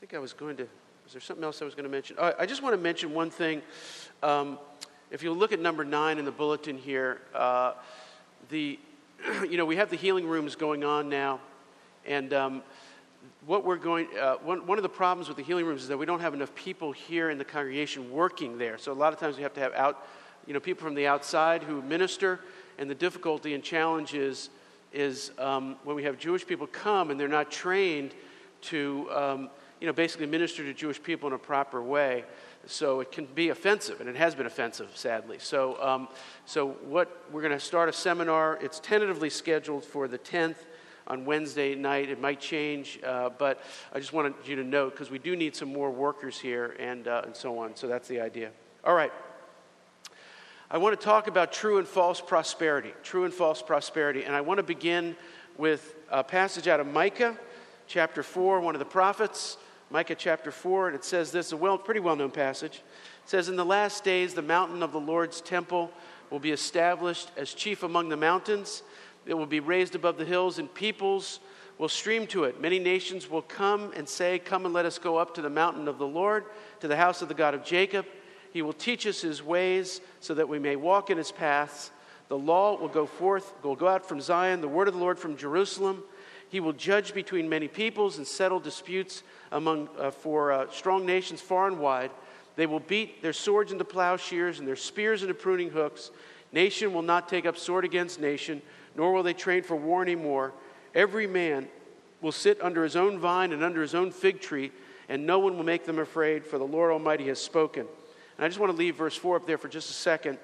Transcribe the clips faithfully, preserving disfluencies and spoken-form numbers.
think I was going to, was there something else I was going to mention? Oh, I just want to mention one thing. Um, if you look at number nine in the bulletin here, uh, the, you know, we have the healing rooms going on now, and um, what we're going, uh, one, one of the problems with the healing rooms is that we don't have enough people here in the congregation working there. So a lot of times we have to have out, you know, people from the outside who minister, and the difficulty and challenge is, is um, when we have Jewish people come and they're not trained to, um, you know, basically minister to Jewish people in a proper way. So it can be offensive, and it has been offensive, sadly. So, um, so what we're going to start a seminar. It's tentatively scheduled for the tenth on Wednesday night. It might change, uh, but I just wanted you to know because we do need some more workers here, and uh, and so on. So that's the idea. All right. I want to talk about true and false prosperity. True and false prosperity, and I want to begin with a passage out of Micah, chapter four, one of the prophets. Micah chapter four, and it says this, a well, pretty well-known passage. It says, "In the last days, the mountain of the Lord's temple will be established as chief among the mountains. It will be raised above the hills, and peoples will stream to it. Many nations will come and say, 'Come and let us go up to the mountain of the Lord, to the house of the God of Jacob. He will teach us his ways so that we may walk in his paths. The law will go forth, will go out from Zion, the word of the Lord from Jerusalem. He will judge between many peoples and settle disputes among uh, for uh, strong nations far and wide. They will beat their swords into plowshares and their spears into pruning hooks. Nation will not take up sword against nation, nor will they train for war anymore. Every man will sit under his own vine and under his own fig tree, and no one will make them afraid, for the Lord Almighty has spoken." And I just want to leave verse four up there for just a second.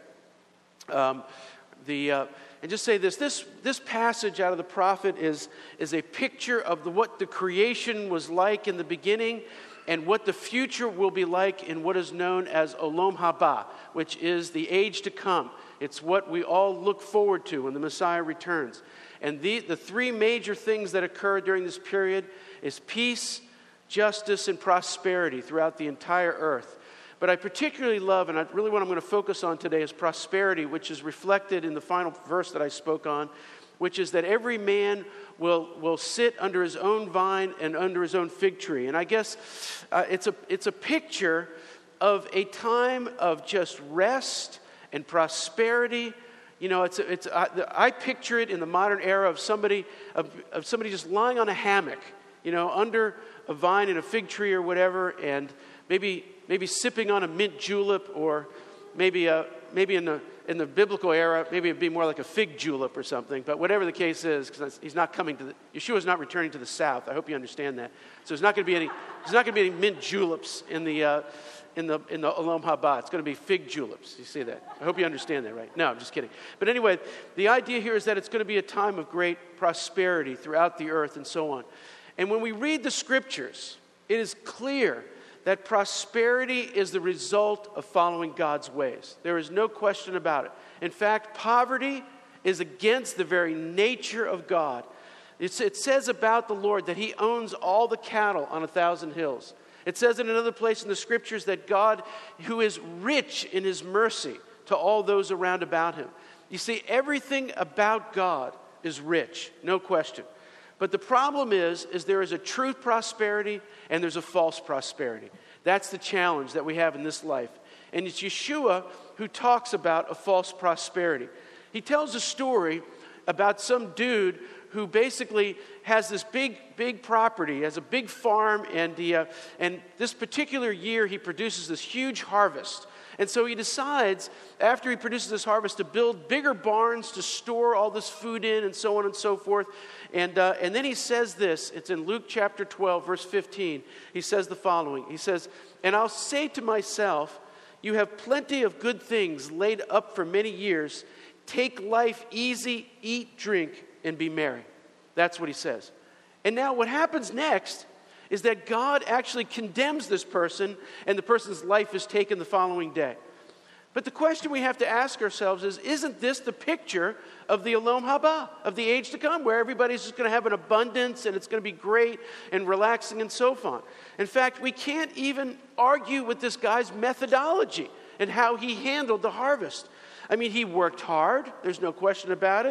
Um, the uh, and just say this: this this passage out of the prophet is is a picture of the, what the creation was like in the beginning, and what the future will be like in what is known as Olam Haba, which is the age to come. It's what we all look forward to when the Messiah returns. And the the three major things that occur during this period is peace, justice, and prosperity throughout the entire earth. But I particularly love, and I really what I'm going to focus on today is prosperity, which is reflected in the final verse that I spoke on, which is that every man will will sit under his own vine and under his own fig tree. And I guess uh, it's a it's a picture of a time of just rest and prosperity. You know, it's a, it's a, I picture it in the modern era of somebody of, of somebody just lying on a hammock, you know, under a vine and a fig tree or whatever, and maybe. Maybe sipping on a mint julep, or maybe a, maybe in the in the biblical era, maybe it'd be more like a fig julep or something. But whatever the case is, because he's not coming to the Yeshua's not returning to the south. I hope you understand that. So there's not going to be any there's not going to be any mint juleps in the uh, in the in the Olam Haba. It's going to be fig juleps. You see that? I hope you understand that, right? No, I'm just kidding. But anyway, the idea here is that it's going to be a time of great prosperity throughout the earth and so on. And when we read the scriptures, it is clear that prosperity is the result of following God's ways. There is no question about it. In fact, poverty is against the very nature of God. It's, it says about the Lord that he owns all the cattle on a thousand hills. It says in another place in the scriptures that God, who is rich in his mercy to all those around about him. You see, everything about God is rich, no question. But the problem is, is there is a true prosperity and there's a false prosperity. That's the challenge that we have in this life. And it's Yeshua who talks about a false prosperity. He tells a story about some dude who basically has this big, big property, has a big farm, and he, uh, and this particular year he produces this huge harvest. And so he decides, after he produces this harvest, to build bigger barns to store all this food in and so on and so forth. And, uh, and then he says this, it's in Luke chapter twelve, verse fifteen. He says the following. He says, "And I'll say to myself, you have plenty of good things laid up for many years. Take life easy, eat, drink, and be merry." That's what he says. And now what happens next is that God actually condemns this person, and the person's life is taken the following day. But the question we have to ask ourselves is, isn't this the picture of the Olam Haba, of the age to come, where everybody's just going to have an abundance, and it's going to be great and relaxing and so on? In fact, we can't even argue with this guy's methodology and how he handled the harvest. I mean, he worked hard. There's no question about it.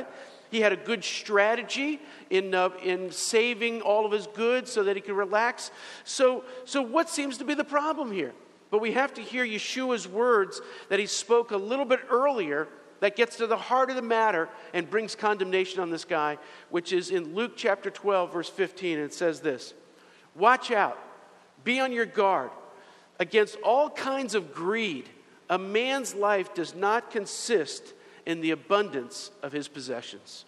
He had a good strategy in uh, in saving all of his goods so that he could relax. So, so what seems to be the problem here? But we have to hear Yeshua's words that he spoke a little bit earlier that gets to the heart of the matter and brings condemnation on this guy, which is in Luke chapter twelve, verse fifteen. And it says this: "Watch out, be on your guard against all kinds of greed. A man's life does not consist in the abundance of his possessions."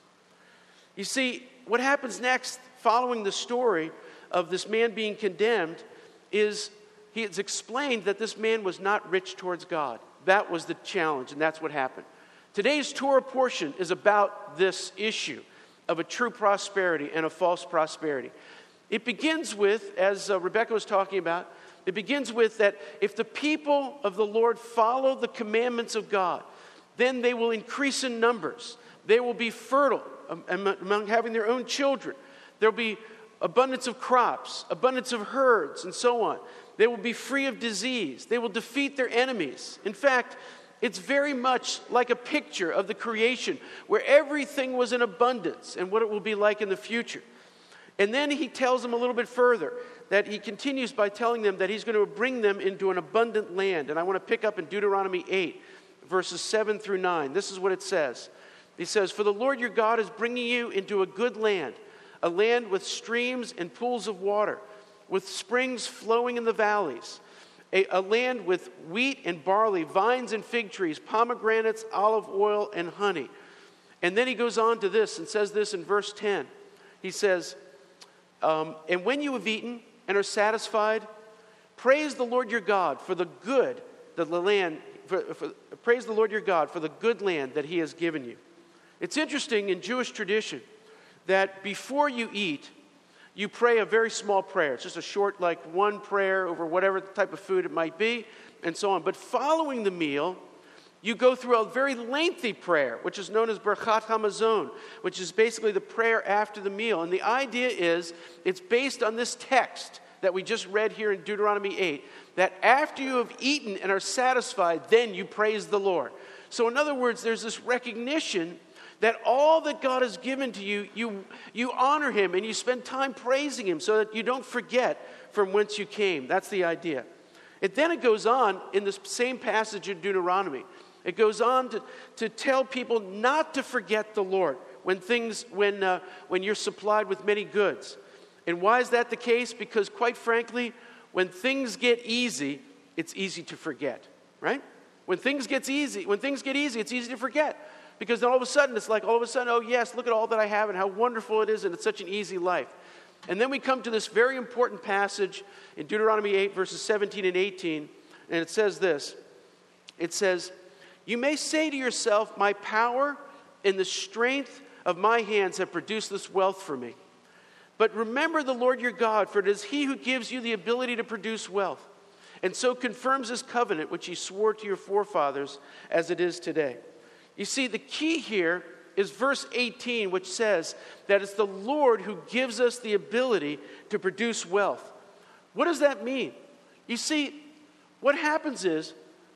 You see, what happens next, following the story of this man being condemned, is he has explained that this man was not rich towards God. That was the challenge, and that's what happened. Today's Torah portion is about this issue of a true prosperity and a false prosperity. It begins with, as uh, Rebecca was talking about, it begins with that if the people of the Lord follow the commandments of God, then they will increase in numbers. They will be fertile among having their own children. There will be abundance of crops, abundance of herds, and so on. They will be free of disease. They will defeat their enemies. In fact, it's very much like a picture of the creation where everything was in abundance and what it will be like in the future. And then he tells them a little bit further that he continues by telling them that he's going to bring them into an abundant land. And I want to pick up in Deuteronomy eight, verses seven through nine. This is what it says. He says, "For the Lord your God is bringing you into a good land, a land with streams and pools of water, with springs flowing in the valleys, a, a land with wheat and barley, vines and fig trees, pomegranates, olive oil, and honey." And then he goes on to this and says this in verse ten. He says, um, "And when you have eaten and are satisfied, praise the Lord your God for the good, the land, for, for, praise the Lord your God for the good land that he has given you." It's interesting in Jewish tradition that before you eat, you pray a very small prayer. It's just a short, like one prayer over whatever type of food it might be, and so on. But following the meal, you go through a very lengthy prayer, which is known as Birchat Hamazon, which is basically the prayer after the meal. And the idea is, it's based on this text that we just read here in Deuteronomy eight, that after you have eaten and are satisfied, then you praise the Lord. So in other words, there's this recognition that all that God has given to you, you, you honor him and you spend time praising him so that you don't forget from whence you came. That's the idea. And then it goes on in this same passage in Deuteronomy. It goes on to, to tell people not to forget the Lord when things when uh, when you're supplied with many goods. And why is that the case? Because quite frankly, when things get easy, it's easy to forget, right? When things gets easy, when things get easy, it's easy to forget. Because then all of a sudden, it's like all of a sudden, oh yes, look at all that I have and how wonderful it is, and it's such an easy life. And then we come to this very important passage in Deuteronomy eight, verses seventeen and eighteen, and it says this. It says, "You may say to yourself, my power and the strength of my hands have produced this wealth for me. But remember the Lord your God, for it is he who gives you the ability to produce wealth, and so confirms his covenant, which he swore to your forefathers, as it is today." You see, the key here is verse eighteen, which says that it's the Lord who gives us the ability to produce wealth. What does that mean? You see, what happens is,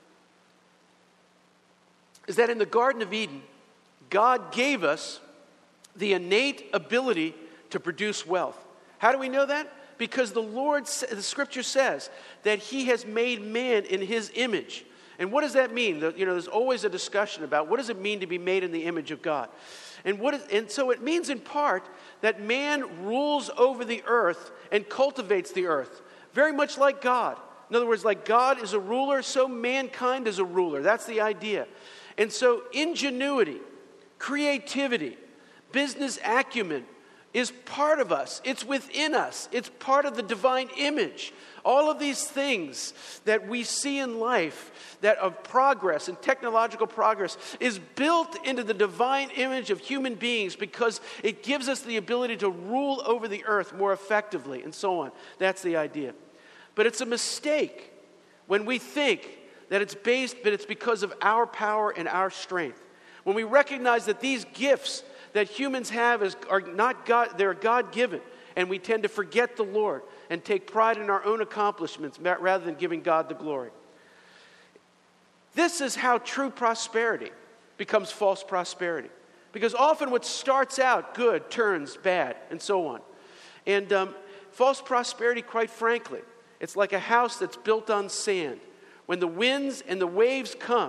is that in the Garden of Eden, God gave us the innate ability to produce wealth. How do we know that? Because the Lord, the scripture says that he has made man in his image. And what does that mean? You know, there's always a discussion about what does it mean to be made in the image of God. And what is, and so it means in part that man rules over the earth and cultivates the earth, very much like God. In other words, like God is a ruler, so mankind is a ruler. That's the idea. And so ingenuity, creativity, business acumen is part of us. It's within us. It's part of the divine image. All of these things that we see in life, that of progress and technological progress, is built into the divine image of human beings because it gives us the ability to rule over the earth more effectively and so on. That's the idea. But it's a mistake when we think that it's based, but it's because of our power and our strength. When we recognize that these gifts that humans have is, are not God, they're God-given, and we tend to forget the Lord and take pride in our own accomplishments rather than giving God the glory. This is how true prosperity becomes false prosperity. Because often what starts out good turns bad, and so on. And um, false prosperity, quite frankly, it's like a house that's built on sand. When the winds and the waves come,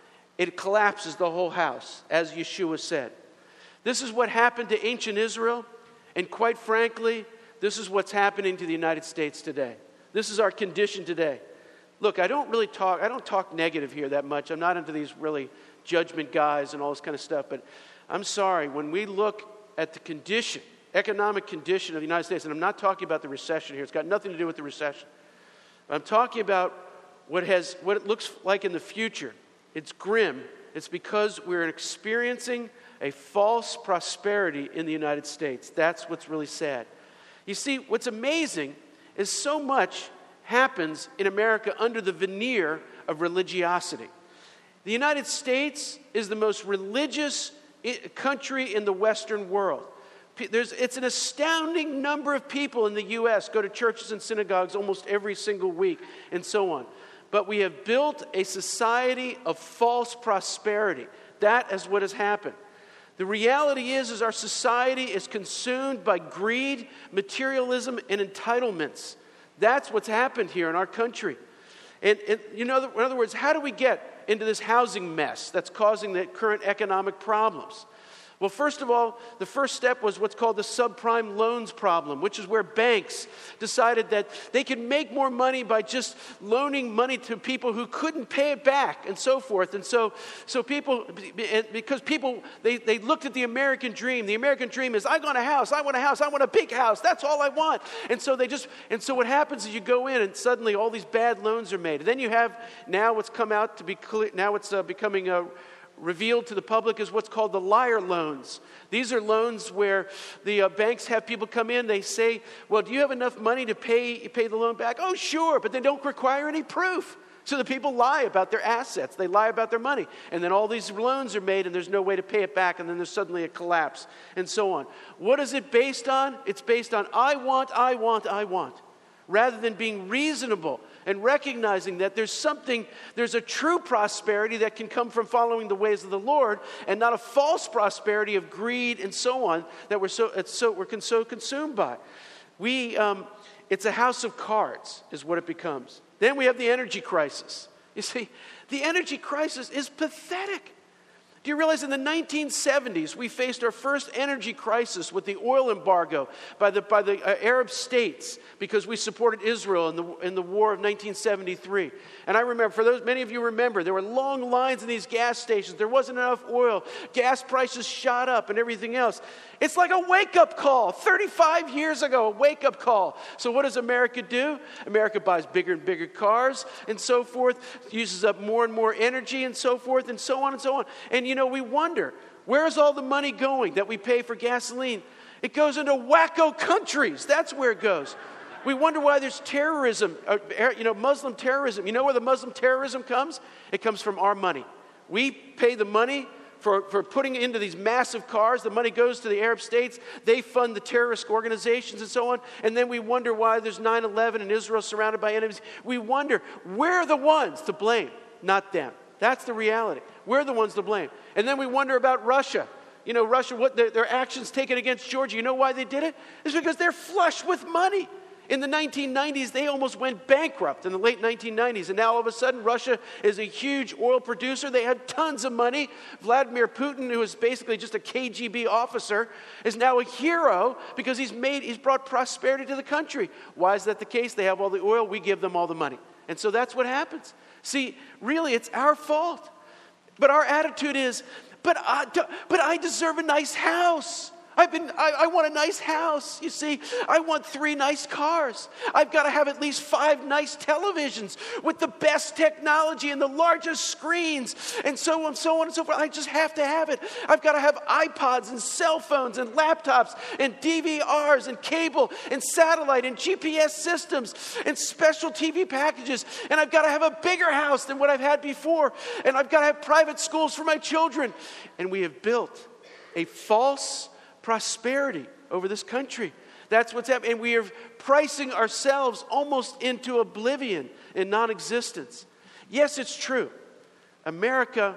it collapses the whole house, as Yeshua said. This is what happened to ancient Israel, and quite frankly, this is what's happening to the United States today. This is our condition today. Look, I don't really talk, I don't talk negative here that much. I'm not into these really judgment guys and all this kind of stuff, but I'm sorry, when we look at the condition, economic condition of the United States, and I'm not talking about the recession here, it's got nothing to do with the recession. I'm talking about what has what it looks like in the future. It's grim. It's because we're experiencing a false prosperity in the United States. That's what's really sad. You see, what's amazing is so much happens in America under the veneer of religiosity. The United States is the most religious country in the Western world. There's, it's an astounding number of people in the U S go to churches and synagogues almost every single week, and so on. But we have built a society of false prosperity. That is what has happened. The reality is, is our society is consumed by greed, materialism, and entitlements. That's what's happened here in our country. And, and you know, in other words, how do we get into this housing mess that's causing the current economic problems? Well, first of all, the first step was what's called the subprime loans problem, which is where banks decided that they could make more money by just loaning money to people who couldn't pay it back and so forth. And so so people, because people, they, they looked at the American dream. The American dream is, I want a house, I want a house, I want a big house. That's all I want. And so they just, and so what happens is you go in and suddenly all these bad loans are made. And then you have now what's come out to be clear, now it's uh, becoming a, revealed to the public is what's called the liar loans. These are loans where the uh, banks have people come in, they say, well, do you have enough money to pay pay the loan back? Oh, sure, but they don't require any proof. So the people lie about their assets. They lie about their money. And then all these loans are made and there's no way to pay it back, and then there's suddenly a collapse and so on. What is it based on? It's based on I want, I want, I want. Rather than being reasonable and recognizing that there's something, there's a true prosperity that can come from following the ways of the Lord, and not a false prosperity of greed and so on that we're so, it's so we're so consumed by. We, um, it's a house of cards, is what it becomes. Then we have the energy crisis. You see, the energy crisis is pathetic. Do you realize in the nineteen seventies, we faced our first energy crisis with the oil embargo by the, by the uh, Arab states because we supported Israel in the, in the war of nineteen seventy-three. And I remember, for those, many of you remember, there were long lines in these gas stations. There wasn't enough oil. Gas prices shot up and everything else. It's like a wake-up call. thirty-five years ago, a wake-up call. So what does America do? America buys bigger and bigger cars and so forth, uses up more and more energy and so forth, and so on and so on. And you know, we wonder, where's all the money going that we pay for gasoline? It goes into wacko countries. That's where it goes. We wonder why there's terrorism, uh, you know, Muslim terrorism. You know where the Muslim terrorism comes? It comes from our money. We pay the money for, for putting into these massive cars. The money goes to the Arab states. They fund the terrorist organizations and so on. And then we wonder why there's nine eleven and Israel surrounded by enemies. We wonder, we're the ones to blame, not them. That's the reality. We're the ones to blame. And then we wonder about Russia. You know, Russia, what their, their actions taken against Georgia. You know why they did it? It's because they're flush with money. In the nineteen nineties, they almost went bankrupt in the late nineteen nineties. And now all of a sudden, Russia is a huge oil producer. They have tons of money. Vladimir Putin, who is basically just a K G B officer, is now a hero because he's made, he's brought prosperity to the country. Why is that the case? They have all the oil. We give them all the money. And so that's what happens. See, really, it's our fault. But our attitude is, but I, but I deserve a nice house. I've been, I, I want a nice house. You see, I want three nice cars. I've got to have at least five nice televisions with the best technology and the largest screens and so on, so on and so forth. I just have to have it. I've got to have iPods and cell phones and laptops and D V Rs and cable and satellite and G P S systems and special T V packages. And I've got to have a bigger house than what I've had before. And I've got to have private schools for my children. And we have built a false prosperity over this country. That's what's happening. And we are pricing ourselves almost into oblivion and non-existence. Yes, it's true. America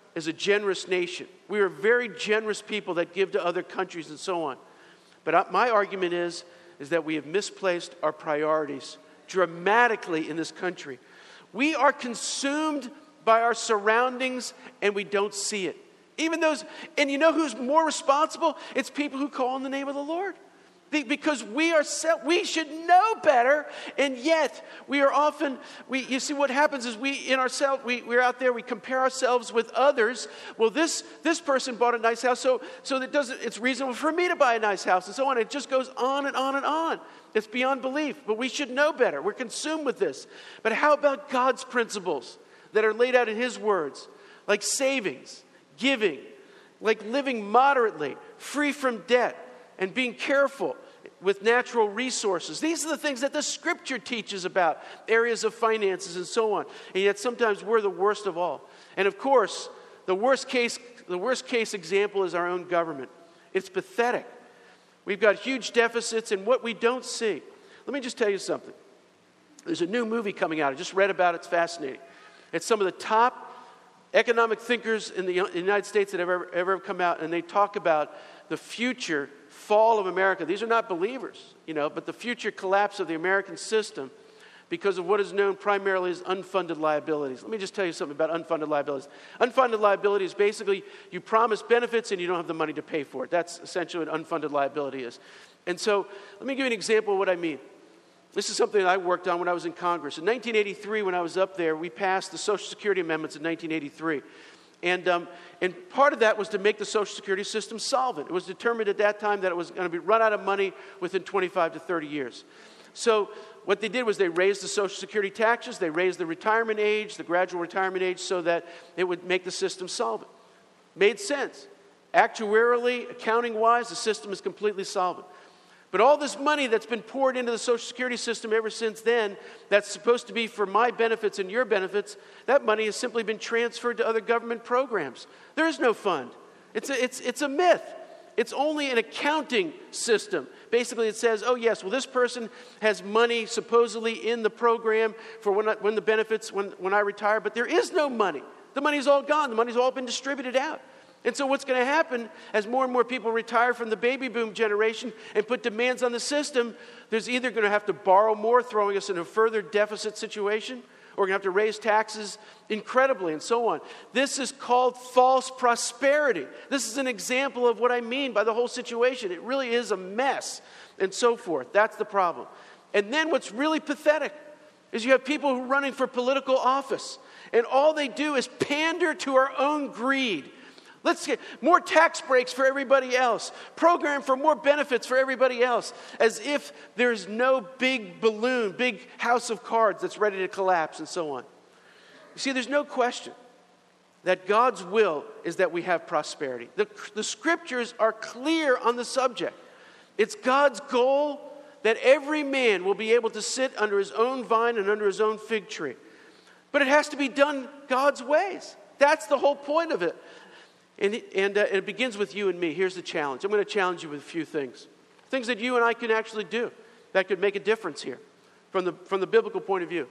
is a generous nation. We are very generous people that give to other countries and so on. But my argument is, is that we have misplaced our priorities dramatically in this country. We are consumed by our surroundings and we don't see it. Even those, and you know who's more responsible? It's people who call on the name of the Lord. Because we are, we should know better, and yet we are often, we, you see what happens is we, in ourselves, we, we're out there, we compare ourselves with others. Well, this, this person bought a nice house, so, so that doesn't, it's reasonable for me to buy a nice house, and so on. It just goes on and on and on. It's beyond belief, but we should know better. We're consumed with this. But how about God's principles that are laid out in His words, like savings, giving, like living moderately, free from debt, and being careful with natural resources? These are the things that the Scripture teaches about, areas of finances and so on. And yet sometimes we're the worst of all. And of course, the worst case, the worst case example is our own government. It's pathetic. We've got huge deficits, and what we don't see. Let me just tell you something. There's a new movie coming out. I just read about it. It's fascinating. It's some of the top economic thinkers in the United States that have ever, ever come out, and they talk about the future fall of America. These are not believers, you know, but the future collapse of the American system because of what is known primarily as unfunded liabilities. Let me just tell you something about unfunded liabilities. Unfunded liability is basically you promise benefits and you don't have the money to pay for it. That's essentially what unfunded liability is. And so let me give you an example of what I mean. This is something that I worked on when I was in Congress. In nineteen eighty-three, when I was up there, we passed the Social Security amendments in nineteen eighty-three. And um, and part of that was to make the Social Security system solvent. It was determined at that time that it was going to be run out of money within twenty-five to thirty years. So what they did was they raised the Social Security taxes, they raised the retirement age, the gradual retirement age, so that it would make the system solvent. Made sense. Actuarially, accounting-wise, the system is completely solvent. But all this money that's been poured into the Social Security system ever since then, that's supposed to be for my benefits and your benefits, that money has simply been transferred to other government programs. There is no fund. It's a, it's, it's a myth. It's only an accounting system. Basically, it says, oh, yes, well, this person has money supposedly in the program for when, I, when the benefits, when, when I retire, but there is no money. The money's all gone. The money's all been distributed out. And so what's going to happen as more and more people retire from the baby boom generation and put demands on the system, there's either going to have to borrow more, throwing us in a further deficit situation, or we're going to have to raise taxes incredibly and so on. This is called false prosperity. This is an example of what I mean by the whole situation. It really is a mess and so forth. That's the problem. And then what's really pathetic is you have people who are running for political office, and all they do is pander to our own greed. Let's get more tax breaks for everybody else. Program for more benefits for everybody else. As if there's no big balloon, big house of cards that's ready to collapse and so on. You see, there's no question that God's will is that we have prosperity. The, the scriptures are clear on the subject. It's God's goal that every man will be able to sit under his own vine and under his own fig tree. But it has to be done God's ways. That's the whole point of it. And, and, uh, and it begins with you and me. Here's the challenge. I'm going to challenge you with a few things. Things that you and I can actually do that could make a difference here from the, from the biblical point of view.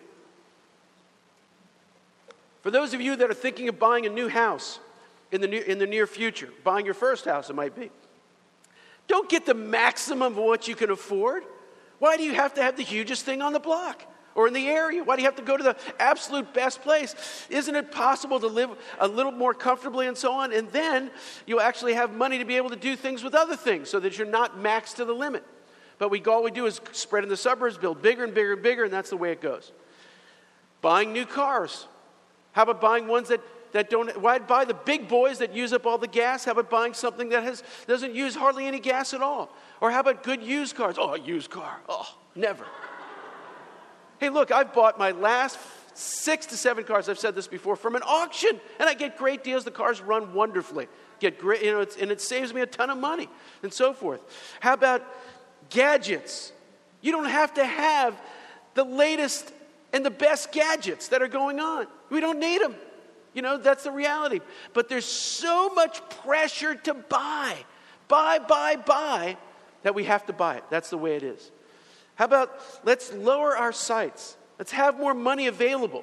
For those of you that are thinking of buying a new house in the near, in the near future, buying your first house it might be, don't get the maximum of what you can afford. Why do you have to have the hugest thing on the block? Or in the area? Why do you have to go to the absolute best place? Isn't it possible to live a little more comfortably and so on? And then you'll actually have money to be able to do things with other things so that you're not maxed to the limit. But we all we do is spread in the suburbs, build bigger and bigger and bigger, and that's the way it goes. Buying new cars. How about buying ones that, that don't, why buy the big boys that use up all the gas? How about buying something that has doesn't use hardly any gas at all? Or how about good used cars? Oh, a used car. Oh, never. Hey, look, I've bought my last six to seven cars, I've said this before, from an auction, and I get great deals. The cars run wonderfully. Get great, you know, it's, and it saves me a ton of money and so forth. How about gadgets? You don't have to have the latest and the best gadgets that are going on. We don't need them. You know, that's the reality. But there's so much pressure to buy, buy, buy, buy, that we have to buy it. That's the way it is. How about let's lower our sights. Let's have more money available.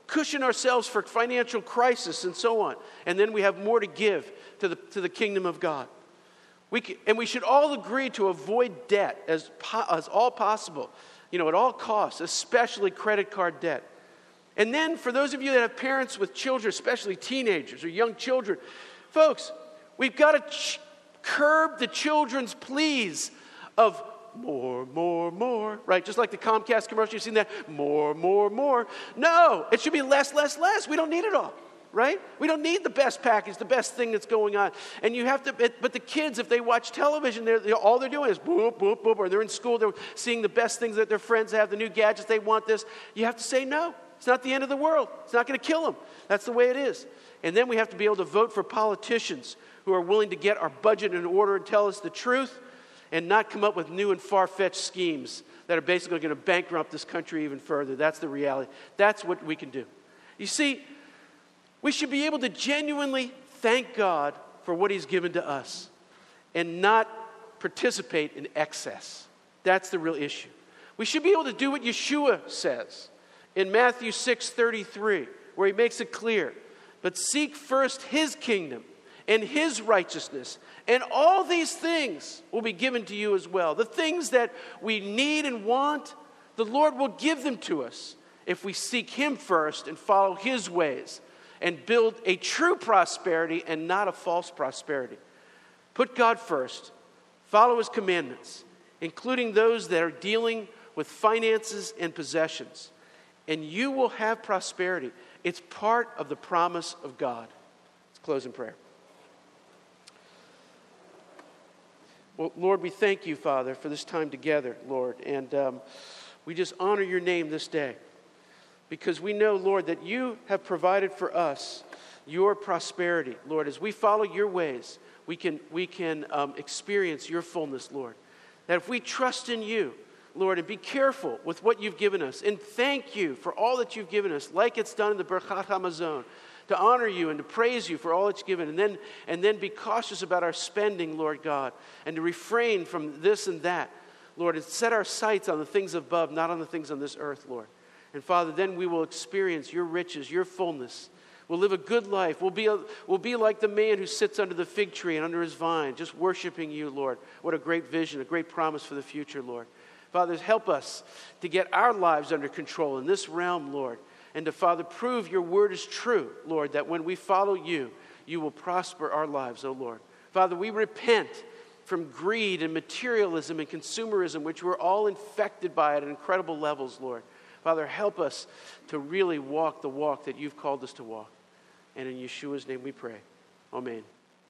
cushion ourselves for financial crisis and so on. And then we have more to give to the, to the kingdom of God. We can, and we should all agree to avoid debt as, po- as all possible, you know, at all costs, especially credit card debt. And then for those of you that have parents with children, especially teenagers or young children, folks, we've got to ch- curb the children's pleas of more, more, more, right? Just like the Comcast commercial, you've seen that, more, more, more. No, it should be less, less, less. We don't need it all, right? We don't need the best package, the best thing that's going on. And you have to, it, but the kids, if they watch television, they're, they're, all they're doing is boop, boop, boop, or they're in school, they're seeing the best things that their friends have, the new gadgets, they want this. You have to say no. It's not the end of the world. It's not going to kill them. That's the way it is. And then we have to be able to vote for politicians who are willing to get our budget in order and tell us the truth and not come up with new and far-fetched schemes that are basically going to bankrupt this country even further. That's the reality. That's what we can do. You see, we should be able to genuinely thank God for what he's given to us and not participate in excess. That's the real issue. We should be able to do what Yeshua says in Matthew six thirty-three, where he makes it clear, but seek first his kingdom and his righteousness, and all these things will be given to you as well. The things that we need and want, the Lord will give them to us if we seek him first and follow his ways and build a true prosperity and not a false prosperity. Put God first. Follow his commandments, including those that are dealing with finances and possessions. And you will have prosperity. It's part of the promise of God. Let's close in prayer. Well, Lord, we thank you, Father, for this time together, Lord. And um, we just honor your name this day. Because we know, Lord, that you have provided for us your prosperity, Lord. As we follow your ways, we can, we can um, experience your fullness, Lord. That if we trust in you, Lord, and be careful with what you've given us. And thank you for all that you've given us, like it's done in the Birchat HaMazon, to honor you and to praise you for all that you've given. And then, and then be cautious about our spending, Lord God, and to refrain from this and that, Lord, and set our sights on the things above, not on the things on this earth, Lord. And Father, then we will experience your riches, your fullness. We'll live a good life. We'll be, a, we'll be like the man who sits under the fig tree and under his vine, just worshiping you, Lord. What a great vision, a great promise for the future, Lord. Father, help us to get our lives under control in this realm, Lord. And to, Father, prove your word is true, Lord, that when we follow you, you will prosper our lives, oh Lord. Father, we repent from greed and materialism and consumerism, which we're all infected by at incredible levels, Lord. Father, help us to really walk the walk that you've called us to walk. And in Yeshua's name we pray. Amen.